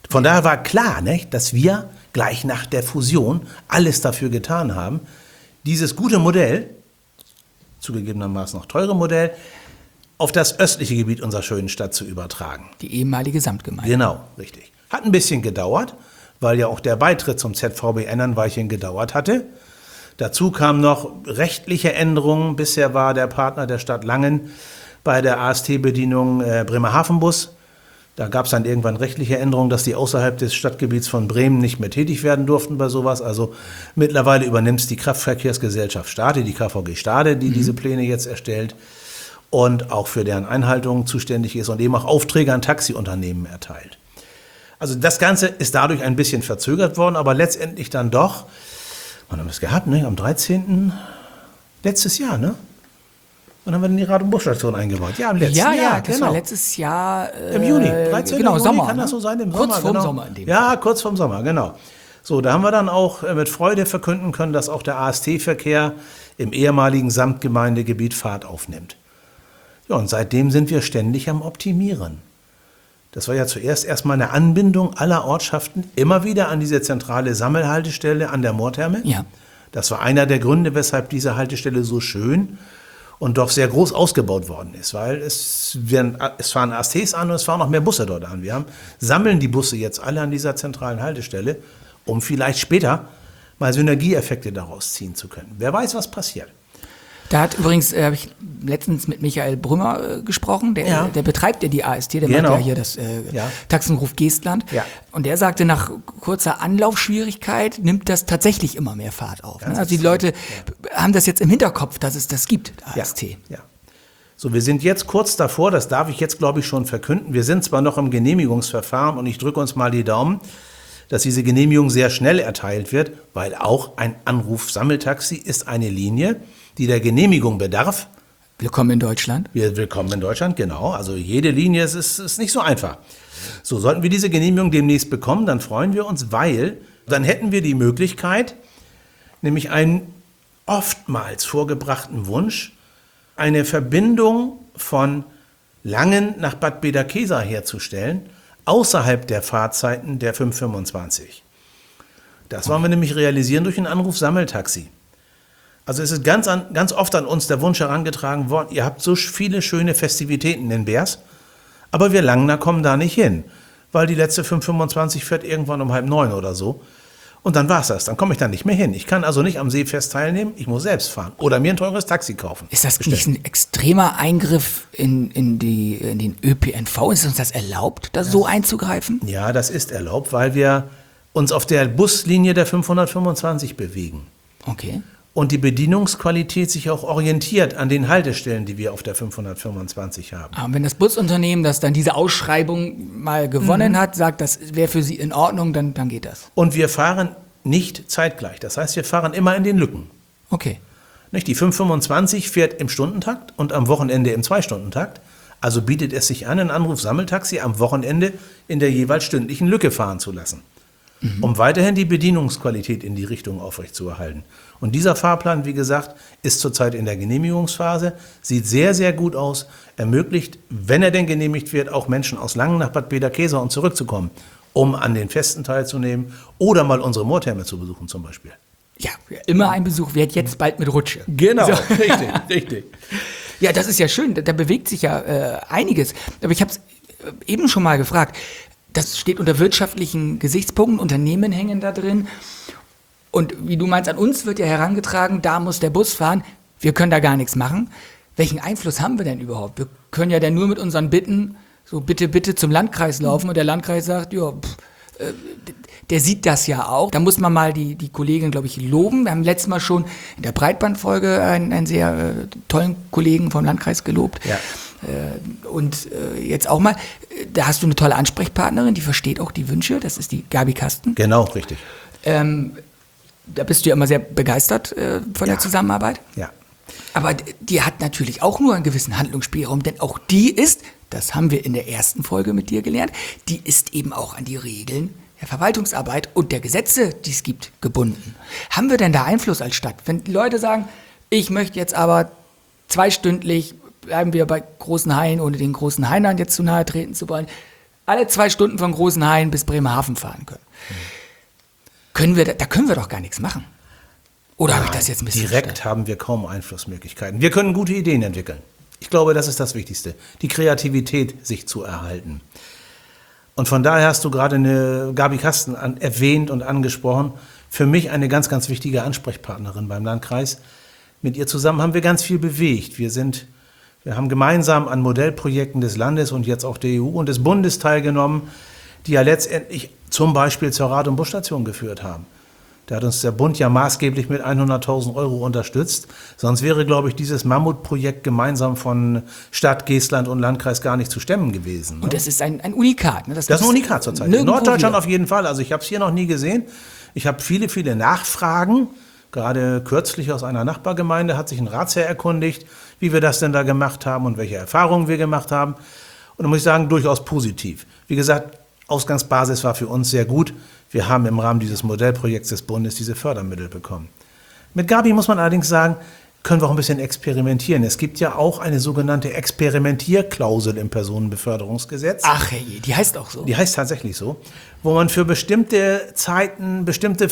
Von daher war klar, nicht, dass wir gleich nach der Fusion alles dafür getan haben, dieses gute Modell, zugegebenermaßen noch teure Modell, auf das östliche Gebiet unserer schönen Stadt zu übertragen. Die ehemalige Samtgemeinde. Genau, richtig. Hat ein bisschen gedauert, weil ja auch der Beitritt zum ZVBN ein Weilchen gedauert hatte. Dazu kamen noch rechtliche Änderungen. Bisher war der Partner der Stadt Langen bei der AST-Bedienung Bremerhaven-Bus. Da gab es dann irgendwann rechtliche Änderungen, dass die außerhalb des Stadtgebiets von Bremen nicht mehr tätig werden durften bei sowas. Also mittlerweile übernimmt es die Kraftverkehrsgesellschaft Stade, die KVG Stade, die diese Pläne jetzt erstellt und auch für deren Einhaltung zuständig ist und eben auch Aufträge an Taxiunternehmen erteilt. Also das Ganze ist dadurch ein bisschen verzögert worden, aber letztendlich dann doch, wann haben wir es gehabt, ne? Am 13. letztes Jahr, ne? Wann haben wir denn die Rad- und Busstation eingebaut? Ja, im letzten Jahr. Ja, das genau. war letztes Jahr. Im Juni, 13. Genau, Juni, Sommer. kann das so sein? Im Kurz Sommer, vorm genau. Sommer in dem Ja, kurz vorm Sommer, genau. So, da haben wir dann auch mit Freude verkünden können, dass auch der AST-Verkehr im ehemaligen Samtgemeindegebiet Fahrt aufnimmt. Ja, und seitdem sind wir ständig am Optimieren. Das war ja zuerst erstmal eine Anbindung aller Ortschaften immer wieder an diese zentrale Sammelhaltestelle an der Moortherme. Ja. Das war einer der Gründe, weshalb diese Haltestelle so schön und doch sehr groß ausgebaut worden ist, weil es fahren ASTs an und es fahren noch mehr Busse dort an. Wir sammeln die Busse jetzt alle an dieser zentralen Haltestelle, um vielleicht später mal Synergieeffekte daraus ziehen zu können. Wer weiß, was passiert. Da hat übrigens, habe ich letztens mit Michael Brümmer gesprochen, der betreibt ja die AST, der macht ja hier das Taxenruf Geestland. Ja. Und der sagte, nach kurzer Anlaufschwierigkeit nimmt das tatsächlich immer mehr Fahrt auf. Ne? Also die Leute haben das jetzt im Hinterkopf, dass es das gibt, AST. Ja. So, wir sind jetzt kurz davor, das darf ich jetzt, glaube ich, schon verkünden. Wir sind zwar noch im Genehmigungsverfahren und ich drücke uns mal die Daumen, dass diese Genehmigung sehr schnell erteilt wird, weil auch ein Anruf-Sammeltaxi ist eine Linie, die der Genehmigung bedarf. Willkommen in Deutschland. Willkommen in Deutschland, genau. Also jede Linie ist nicht so einfach. So, sollten wir diese Genehmigung demnächst bekommen, dann freuen wir uns, weil dann hätten wir die Möglichkeit, nämlich einen oftmals vorgebrachten Wunsch, eine Verbindung von Langen nach Bad Bederkesa herzustellen, außerhalb der Fahrzeiten der 525. Das wollen wir nämlich realisieren durch ein Anruf-Sammeltaxi. Also es ist ganz oft an uns der Wunsch herangetragen worden, ihr habt so viele schöne Festivitäten in Beers, aber wir Langener kommen da nicht hin, weil die letzte 525 fährt irgendwann um 8:30 oder so. Und dann war's das, dann komme ich da nicht mehr hin. Ich kann also nicht am Seefest teilnehmen, ich muss selbst fahren oder mir ein teures Taxi kaufen. Ist das nicht ein extremer Eingriff in den ÖPNV? Ist uns das erlaubt, da so einzugreifen? Ja, das ist erlaubt, weil wir uns auf der Buslinie der 525 bewegen. Okay. Und die Bedienungsqualität sich auch orientiert an den Haltestellen, die wir auf der 525 haben. Aber wenn das Busunternehmen, das dann diese Ausschreibung mal gewonnen hat, sagt, das wäre für Sie in Ordnung, dann geht das. Und wir fahren nicht zeitgleich. Das heißt, wir fahren immer in den Lücken. Okay. Nicht? Die 525 fährt im Stundentakt und am Wochenende im 2-Stunden-Takt. Also bietet es sich an, ein Anruf-Sammeltaxi am Wochenende in der jeweils stündlichen Lücke fahren zu lassen. Um weiterhin die Bedienungsqualität in die Richtung aufrechtzuerhalten. Und dieser Fahrplan, wie gesagt, ist zurzeit in der Genehmigungsphase, sieht sehr, sehr gut aus, ermöglicht, wenn er denn genehmigt wird, auch Menschen aus Langen nach Bad Bederkesa und zurückzukommen, um an den Festen teilzunehmen oder mal unsere Moortherme zu besuchen zum Beispiel. Ja, immer ein Besuch wird jetzt bald mit Rutsche. Genau, So. richtig. Ja, das ist ja schön, da bewegt sich ja einiges. Aber ich habe es eben schon mal gefragt, das steht unter wirtschaftlichen Gesichtspunkten, Unternehmen hängen da drin. Und wie du meinst, an uns wird ja herangetragen, da muss der Bus fahren, wir können da gar nichts machen. Welchen Einfluss haben wir denn überhaupt? Wir können ja dann nur mit unseren Bitten, so bitte zum Landkreis laufen und der Landkreis sagt, ja, der sieht das ja auch. Da muss man mal die Kollegin, glaube ich, loben. Wir haben letztes Mal schon in der Breitbandfolge einen sehr tollen Kollegen vom Landkreis gelobt. Ja. Und jetzt auch mal, da hast du eine tolle Ansprechpartnerin, die versteht auch die Wünsche, das ist die Gabi Kasten. Genau, richtig. Da bist du ja immer sehr begeistert von der Zusammenarbeit. Ja. Aber die hat natürlich auch nur einen gewissen Handlungsspielraum, denn auch die ist, das haben wir in der ersten Folge mit dir gelernt, die ist eben auch an die Regeln der Verwaltungsarbeit und der Gesetze, die es gibt, gebunden. Haben wir denn da Einfluss als Stadt? Wenn die Leute sagen, ich möchte jetzt aber zweistündlich, bleiben wir bei großen Haien, ohne den großen Hainern jetzt zu nahe treten zu wollen, alle 2 Stunden von Großenhain bis Bremerhaven fahren können. Da können wir doch gar nichts machen. Oder habe ich das jetzt ein bisschen direkt haben wir kaum Einflussmöglichkeiten. Wir können gute Ideen entwickeln. Ich glaube, das ist das Wichtigste, die Kreativität sich zu erhalten. Und von daher hast du gerade eine Gabi Kasten erwähnt und angesprochen. Für mich eine ganz, ganz wichtige Ansprechpartnerin beim Landkreis. Mit ihr zusammen haben wir ganz viel bewegt. Wir haben gemeinsam an Modellprojekten des Landes und jetzt auch der EU und des Bundes teilgenommen, die ja letztendlich zum Beispiel zur Rad- und Busstation geführt haben. Da hat uns der Bund ja maßgeblich mit 100.000 € unterstützt. Sonst wäre, glaube ich, dieses Mammutprojekt gemeinsam von Stadt, Geestland und Landkreis gar nicht zu stemmen gewesen. Ne? Und das ist ein Unikat. Ne? Das ist ein Unikat zurzeit. In Norddeutschland auf jeden Fall. Also ich habe es hier noch nie gesehen. Ich habe viele, viele Nachfragen. Gerade kürzlich aus einer Nachbargemeinde hat sich ein Ratsherr erkundigt, wie wir das denn da gemacht haben und welche Erfahrungen wir gemacht haben. Und da muss ich sagen, durchaus positiv. Wie gesagt, Ausgangsbasis war für uns sehr gut. Wir haben im Rahmen dieses Modellprojekts des Bundes diese Fördermittel bekommen. Mit Gabi muss man allerdings sagen, können wir auch ein bisschen experimentieren. Es gibt ja auch eine sogenannte Experimentierklausel im Personenbeförderungsgesetz. Ach hey, die heißt auch so. Die heißt tatsächlich so, wo man für bestimmte Zeiten, bestimmte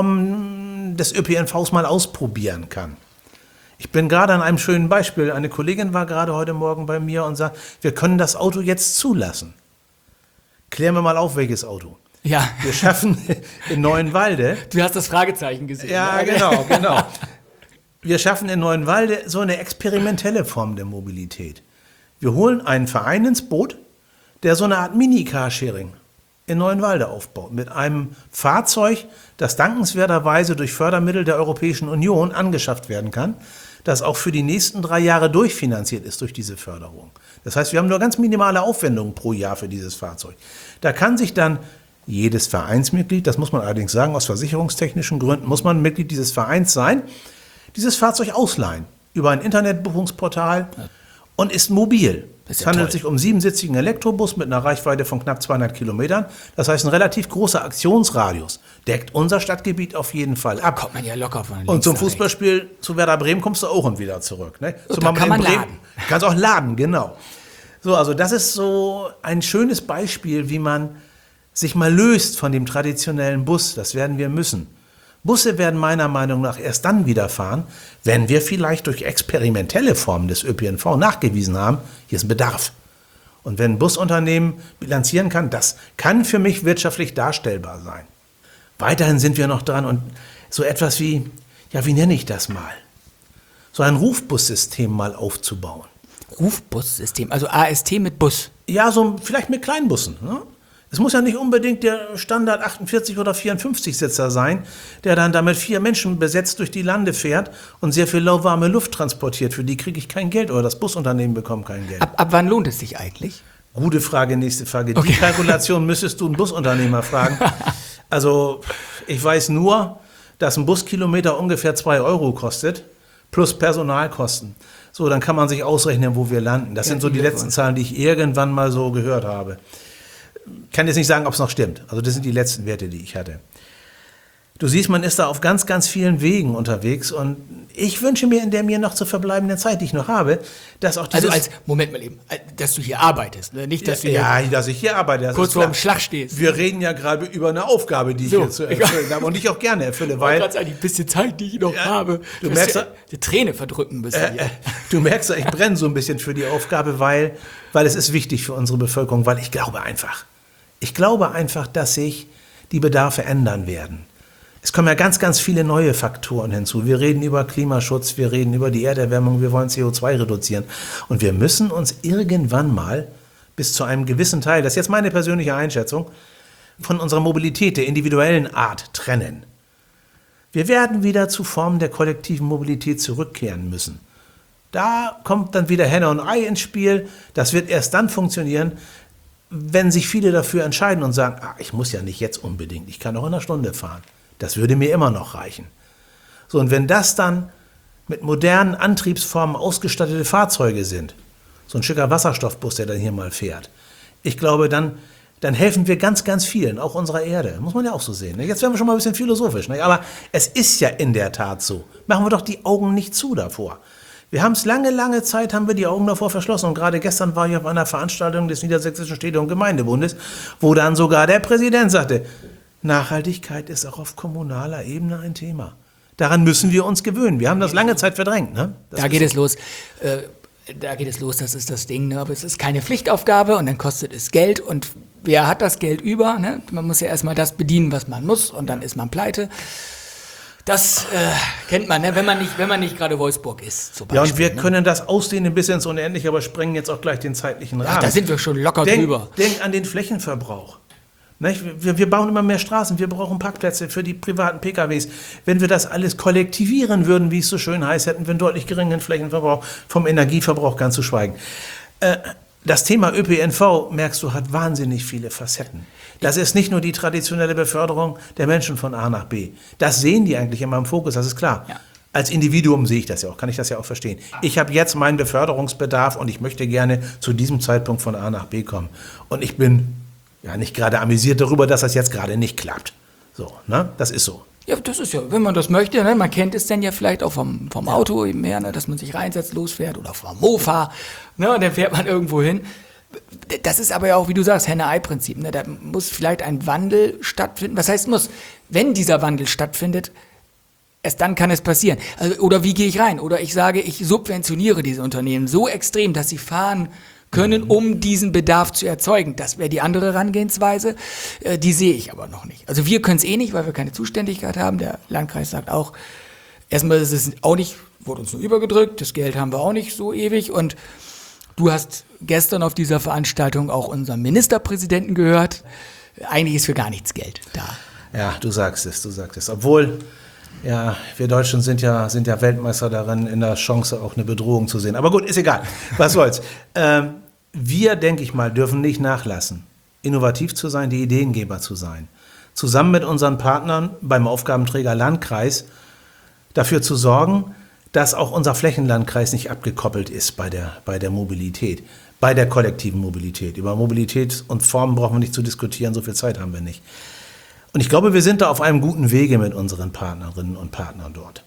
Formen des ÖPNVs mal ausprobieren kann. Ich bin gerade an einem schönen Beispiel. Eine Kollegin war gerade heute Morgen bei mir und sagt, wir können das Auto jetzt zulassen. Klären wir mal auf, welches Auto. Ja. Wir schaffen in Neuenwalde. Du hast das Fragezeichen gesehen. Ja, ne? genau. Wir schaffen in Neuenwalde so eine experimentelle Form der Mobilität. Wir holen einen Verein ins Boot, der so eine Art Mini-Carsharing in Neuenwalde aufbaut. Mit einem Fahrzeug, das dankenswerterweise durch Fördermittel der Europäischen Union angeschafft werden kann, das auch für die nächsten 3 Jahre durchfinanziert ist durch diese Förderung. Das heißt, wir haben nur ganz minimale Aufwendungen pro Jahr für dieses Fahrzeug. Da kann sich dann jedes Vereinsmitglied, das muss man allerdings sagen, aus versicherungstechnischen Gründen muss man Mitglied dieses Vereins sein, dieses Fahrzeug ausleihen über ein Internetbuchungsportal und ist mobil. Es handelt sich um einen 7-sitzigen Elektrobus mit einer Reichweite von knapp 200 Kilometern. Das heißt, ein relativ großer Aktionsradius. Deckt unser Stadtgebiet auf jeden Fall ab. Kommt man ja locker von links Und zum nach Fußballspiel zu Werder Bremen kommst du auch und wieder zurück. Ne? Und da kann man laden. Kannst auch laden, genau. So, also das ist so ein schönes Beispiel, wie man sich mal löst von dem traditionellen Bus. Das werden wir müssen. Busse werden meiner Meinung nach erst dann wieder fahren, wenn wir vielleicht durch experimentelle Formen des ÖPNV nachgewiesen haben, hier ist ein Bedarf. Und wenn ein Busunternehmen bilanzieren kann, das kann für mich wirtschaftlich darstellbar sein. Weiterhin sind wir noch dran und so etwas wie, ja, wie nenne ich das mal? So ein Rufbussystem mal aufzubauen. Rufbussystem, also AST mit Bus. Ja, so vielleicht mit Kleinbussen. Ne? Es muss ja nicht unbedingt der Standard 48 oder 54 Sitzer sein, der dann damit 4 Menschen besetzt durch die Lande fährt und sehr viel lauwarme Luft transportiert. Für die kriege ich kein Geld oder das Busunternehmen bekommt kein Geld. Ab wann lohnt es sich eigentlich? Gute Frage, nächste Frage. Okay. Die Kalkulation müsstest du einen Busunternehmer fragen. Also ich weiß nur, dass ein Buskilometer ungefähr 2 € kostet, plus Personalkosten. So, dann kann man sich ausrechnen, wo wir landen. Das sind so die letzten Zahlen, die ich irgendwann mal so gehört habe. Ich kann jetzt nicht sagen, ob es noch stimmt. Also das sind die letzten Werte, die ich hatte. Du siehst, man ist da auf ganz, ganz vielen Wegen unterwegs und ich wünsche mir in der mir noch zu verbleibenden Zeit, die ich noch habe, dass auch dieses... Moment mal eben, dass du hier arbeitest, ne? Nicht, dass du ja, dass ich hier arbeite. kurz vor dem Schlag stehst. Wir reden ja gerade über eine Aufgabe, die ich hier zu erfüllen habe und die ich auch gerne erfülle, weil... gerade sagen, die bisschen Zeit, die ich noch habe. Du merkst, die Träne verdrücken müssen hier. Du merkst, ich brenne so ein bisschen für die Aufgabe, weil es ist wichtig für unsere Bevölkerung, weil ich glaube einfach, dass sich die Bedarfe ändern werden. Es kommen ja ganz, ganz viele neue Faktoren hinzu. Wir reden über Klimaschutz, wir reden über die Erderwärmung, wir wollen CO2 reduzieren. Und wir müssen uns irgendwann mal bis zu einem gewissen Teil, das ist jetzt meine persönliche Einschätzung, von unserer Mobilität, der individuellen Art trennen. Wir werden wieder zu Formen der kollektiven Mobilität zurückkehren müssen. Da kommt dann wieder Henne und Ei ins Spiel. Das wird erst dann funktionieren, wenn sich viele dafür entscheiden und sagen, ich muss ja nicht jetzt unbedingt, ich kann auch in einer Stunde fahren. Das würde mir immer noch reichen. So, und wenn das dann mit modernen Antriebsformen ausgestattete Fahrzeuge sind, so ein schicker Wasserstoffbus, der dann hier mal fährt, ich glaube, dann helfen wir ganz, ganz vielen, auch unserer Erde. Muss man ja auch so sehen. Jetzt werden wir schon mal ein bisschen philosophisch. Aber es ist ja in der Tat so. Machen wir doch die Augen nicht zu davor. Wir haben es lange Zeit, haben wir die Augen davor verschlossen. Und gerade gestern war ich auf einer Veranstaltung des Niedersächsischen Städte- und Gemeindebundes, wo dann sogar der Präsident sagte, Nachhaltigkeit ist auch auf kommunaler Ebene ein Thema. Daran müssen wir uns gewöhnen. Wir haben das lange Zeit verdrängt. Ne? Da geht es los. Das ist das Ding. Ne? Aber es ist keine Pflichtaufgabe und dann kostet es Geld. Und wer hat das Geld über? Ne? Man muss ja erstmal das bedienen, was man muss, und dann ist man pleite. Das kennt man, ne? wenn man nicht gerade Wolfsburg ist. Zum Beispiel, ja, und wir können das ausdehnen bis ins Unendliche, aber sprengen jetzt auch gleich den zeitlichen Rahmen. Ach, da sind wir schon locker drüber. Denk an den Flächenverbrauch. Nicht? Wir bauen immer mehr Straßen, wir brauchen Parkplätze für die privaten PKWs. Wenn wir das alles kollektivieren würden, wie es so schön heißt, hätten wir einen deutlich geringeren Flächenverbrauch, vom Energieverbrauch ganz zu schweigen. Das Thema ÖPNV, merkst du, hat wahnsinnig viele Facetten. Das ist nicht nur die traditionelle Beförderung der Menschen von A nach B. Das sehen die eigentlich immer im Fokus, das ist klar. Ja. Als Individuum sehe ich das ja auch, kann ich das ja auch verstehen. Ich habe jetzt meinen Beförderungsbedarf und ich möchte gerne zu diesem Zeitpunkt von A nach B kommen. Und ich bin ja nicht gerade amüsiert darüber, dass das jetzt gerade nicht klappt. So, ne? Das ist so. Ja, das ist ja, wenn man das möchte, ne? Man kennt es dann ja vielleicht auch vom Auto eben her, ne? Dass man sich reinsetzt, losfährt, oder vom Mofa, ne? Und dann fährt man irgendwo hin. Das ist aber ja auch, wie du sagst, Henne-Ei-Prinzip. Ne? Da muss vielleicht ein Wandel stattfinden. Was heißt muss? Wenn dieser Wandel stattfindet, erst dann kann es passieren. Also, oder wie gehe ich rein? Oder ich sage, ich subventioniere diese Unternehmen so extrem, dass sie fahren können, um diesen Bedarf zu erzeugen. Das wäre die andere Herangehensweise. Die sehe ich aber noch nicht. Also wir können es eh nicht, weil wir keine Zuständigkeit haben. Der Landkreis sagt auch, erstmal ist es auch nicht, wurde uns nur übergedrückt, das Geld haben wir auch nicht so ewig. Und du hast gestern auf dieser Veranstaltung auch unseren Ministerpräsidenten gehört. Eigentlich ist für gar nichts Geld da. Ja, du sagst es. Obwohl, ja, wir Deutschen sind ja Weltmeister darin, in der Chance auch eine Bedrohung zu sehen. Aber gut, ist egal. Was soll's. Wir, denke ich mal, dürfen nicht nachlassen, innovativ zu sein, die Ideengeber zu sein. Zusammen mit unseren Partnern beim Aufgabenträger Landkreis dafür zu sorgen, dass auch unser Flächenlandkreis nicht abgekoppelt ist bei der Mobilität, bei der kollektiven Mobilität. Über Mobilität und Formen brauchen wir nicht zu diskutieren, so viel Zeit haben wir nicht. Und ich glaube, wir sind da auf einem guten Wege mit unseren Partnerinnen und Partnern dort.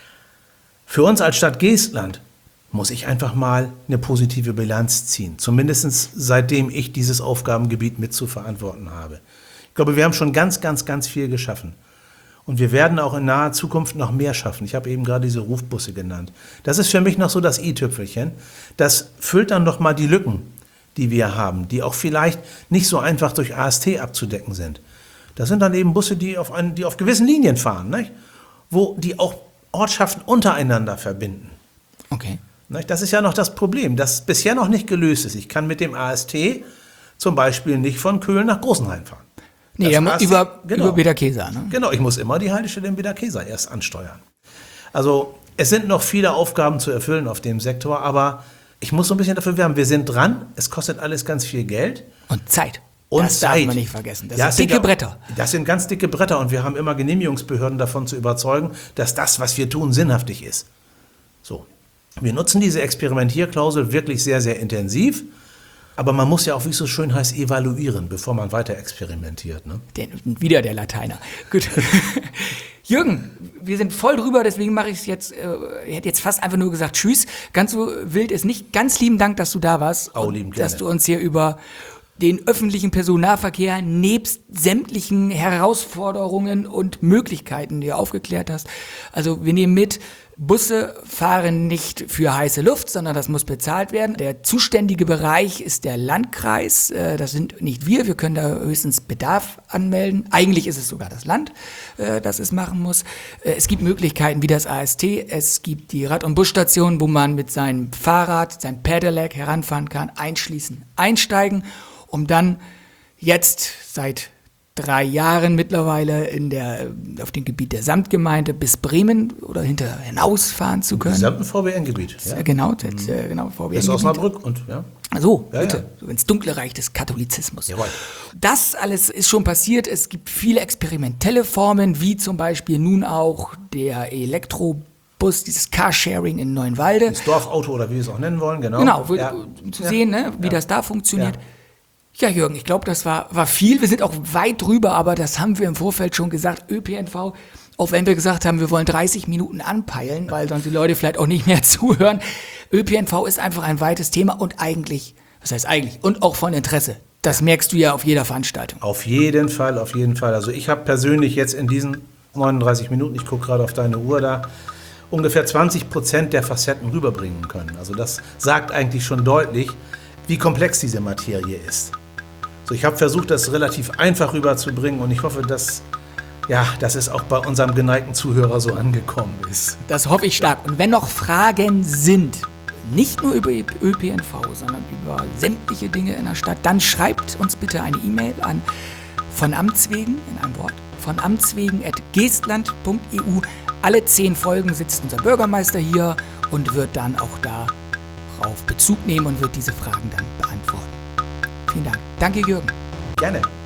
Für uns als Stadt Geestland muss ich einfach mal eine positive Bilanz ziehen, zumindest seitdem ich dieses Aufgabengebiet mit zu verantworten habe. Ich glaube, wir haben schon ganz viel geschaffen. Und wir werden auch in naher Zukunft noch mehr schaffen. Ich habe eben gerade diese Rufbusse genannt. Das ist für mich noch so das i-Tüpfelchen. Das füllt dann noch mal die Lücken, die wir haben, die auch vielleicht nicht so einfach durch AST abzudecken sind. Das sind dann eben Busse, die auf gewissen Linien fahren, nicht? Wo die auch Ortschaften untereinander verbinden. Okay. Nicht? Das ist ja noch das Problem, das bisher noch nicht gelöst ist. Ich kann mit dem AST zum Beispiel nicht von Köln nach Großenhain fahren. Nee, über Bederkesa. Ne? Genau, ich muss immer die Haltestelle in Bederkesa erst ansteuern. Also es sind noch viele Aufgaben zu erfüllen auf dem Sektor, aber ich muss so ein bisschen dafür werben. Wir sind dran, es kostet alles ganz viel Geld. Und Zeit. Und das Zeit. darf man nicht vergessen. Das sind dicke Bretter. Das sind ganz dicke Bretter und wir haben immer Genehmigungsbehörden davon zu überzeugen, dass das, was wir tun, sinnhaftig ist. So. Wir nutzen diese Experimentierklausel wirklich sehr, sehr intensiv. Aber man muss ja auch, wie es so schön heißt, evaluieren, bevor man weiter experimentiert. Ne? Wieder der Lateiner. Gut. Jürgen, wir sind voll drüber, deswegen mache ich es jetzt, ich hätte jetzt fast einfach nur gesagt Tschüss. Ganz so wild ist nicht. Ganz lieben Dank, dass du da warst. Oh, lieben gerne. Dass du uns hier über den öffentlichen Personennahverkehr nebst sämtlichen Herausforderungen und Möglichkeiten dir aufgeklärt hast. Also wir nehmen mit, Busse fahren nicht für heiße Luft, sondern das muss bezahlt werden. Der zuständige Bereich ist der Landkreis. Das sind nicht wir. Wir können da höchstens Bedarf anmelden. Eigentlich ist es sogar das Land, das es machen muss. Es gibt Möglichkeiten wie das AST. Es gibt die Rad- und Busstationen, wo man mit seinem Fahrrad, seinem Pedelec heranfahren kann, einschließen, einsteigen, um dann jetzt seit 3 Jahren mittlerweile auf dem Gebiet der Samtgemeinde bis Bremen oder hinausfahren zu können. Im gesamten VBN-Gebiet. Ja. Genau, VBN-Gebiet. Bis Osnabrück und, ja. So, ja, bitte, ja. So ins dunkle Reich des Katholizismus. Jawohl. Das alles ist schon passiert. Es gibt viele experimentelle Formen, wie zum Beispiel nun auch der Elektrobus, dieses Carsharing in Neuenwalde. Das Dorfauto oder wie wir es auch nennen wollen, genau. Genau, zu sehen, ne, wie das da funktioniert. Ja, Jürgen, ich glaube, das war viel. Wir sind auch weit drüber, aber das haben wir im Vorfeld schon gesagt. ÖPNV Auch wenn wir gesagt haben, wir wollen 30 Minuten anpeilen, weil sonst die Leute vielleicht auch nicht mehr zuhören. ÖPNV ist einfach ein weites Thema und eigentlich, was heißt eigentlich, und auch von Interesse. Das merkst du ja auf jeder Veranstaltung. Auf jeden Fall, auf jeden Fall. Also ich habe persönlich jetzt in diesen 39 Minuten, ich gucke gerade auf deine Uhr da, ungefähr 20% der Facetten rüberbringen können. Also das sagt eigentlich schon deutlich, wie komplex diese Materie ist. So, ich habe versucht, das relativ einfach rüberzubringen und ich hoffe, dass es auch bei unserem geneigten Zuhörer so angekommen ist. Das hoffe ich stark. Und wenn noch Fragen sind, nicht nur über ÖPNV, sondern über sämtliche Dinge in der Stadt, dann schreibt uns bitte eine E-Mail an von Amts wegen, in einem Wort, von amtswegen@geestland.eu. Alle 10 Folgen sitzt unser Bürgermeister hier und wird dann auch darauf Bezug nehmen und wird diese Fragen dann beantworten. Vielen Dank. Danke, Jürgen. Gerne.